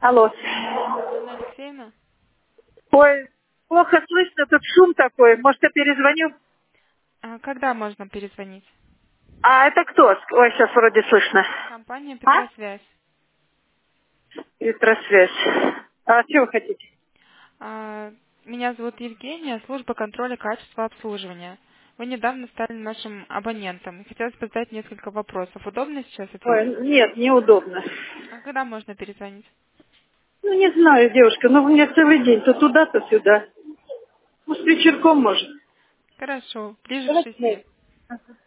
Алло. Анна Алексеевна? Ой, плохо слышно, тут шум такой. Может, я перезвоню? А когда можно перезвонить? А это кто? Ой, сейчас вроде слышно. Компания А? Петросвязь. Электросвязь. А что вы хотите? Меня зовут Евгения, служба контроля качества обслуживания. Вы недавно стали нашим абонентом. Хотелось бы задать несколько вопросов. Удобно сейчас ответить? Ой, нет, неудобно. А когда можно перезвонить? Ну, не знаю, девушка, но у меня целый день. То туда, то сюда. Ну, с вечерком, может. Хорошо, ближе к Давайте. 6.